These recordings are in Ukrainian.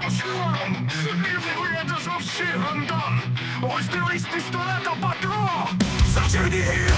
шлом, не виїдеш всі гандон. Ось дивись, пістолета патрон. За Чернігів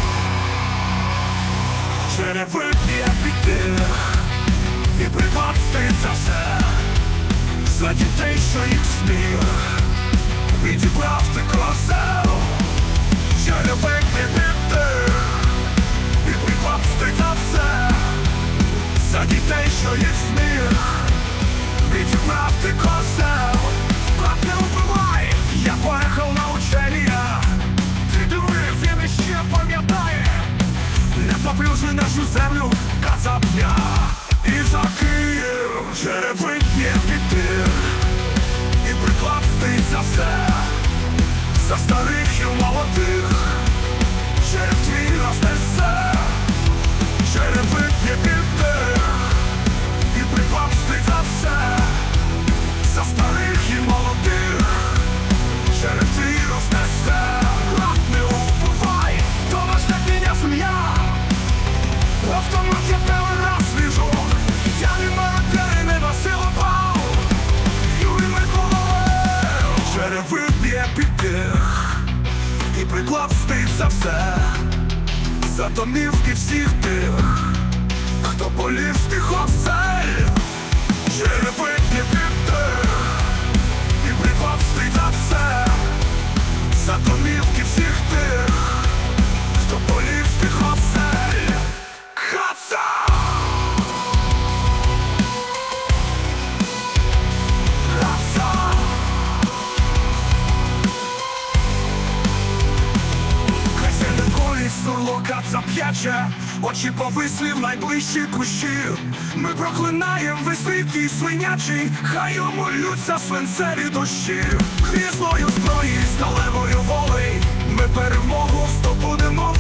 черевики піти, і приклад стоїть за все, за дітей, що їх сміх відібрав ти козел. Черевики піти, і приклад стоїть за все, за дітей, що їх сміх відібрав ти козел. Брат, не убивай, я поїхав на учення, ти дурив, він іще пам'ятає. Не поплюжи нашу землю, казапня, і за Київ черевик є піти, і приклад стоїть за все, за старих і молодих, черев твій рознесе. Черевик є піти, і приклад стоїть за все, за старих і молодих, черев твій рознесе. Брат, не убивай, домашня князя сім'я. Автомат я первый раз вижу, я не мародер і не насилував. Юрій Миколаїв, череви б'є підтих, і приклад стоїть за все, за домівки всіх тих, хто болів з тих осель. Череви б'є підтих, і приклад стоїть за все, за домівки всіх тих, хто болів з тих осель. Сурлока зап'яче, очі повисли в найближчі кущі. Ми проклинаєм висвітлій свинячий, хай йому лються свинцеві дощі. Грізною зброї, сталевою волею ми перемогу здобудемо.